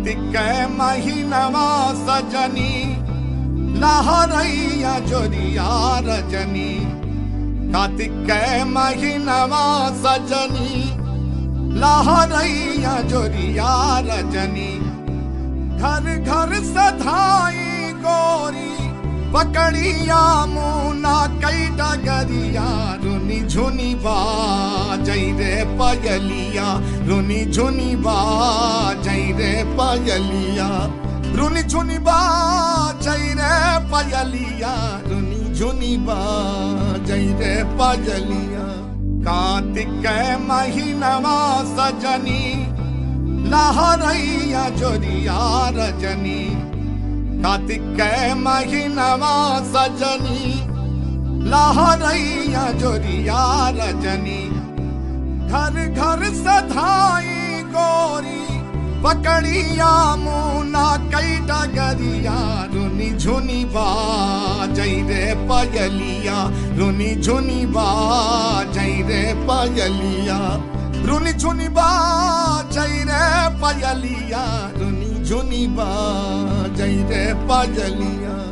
कार्तिक महीनवा सजनी लहरैया जोरिया रजनी। कार्तिक महीनवा सजनी लहरैया जोरिया रजनी। घर घर सधाई गोरी पकड़िया मुना कई डगरिया। रुनी झुनी बाजई रे पयलिया, रुनी झुनी बाजई रे पयलिया। रुनी झुनी बाजई रे पयलिया, रुनी झुनी बाजई रे पयलिया। कार्तिक महीनवा सजनी लहरैया जोरिया रजनी। कार्तिक महीनवा सजनी लहरैया जोरिया रजनी। घर घर सधाई गोरी पकड़िया मुना कई डगरिया। रुनी झुनी बाजई रे पयलिया, रुनी झुनी बाजई रे पयलिया। रुनी झुनी बाजई रे पयलिया, रुनी झुनी बाजई रे पयलिया।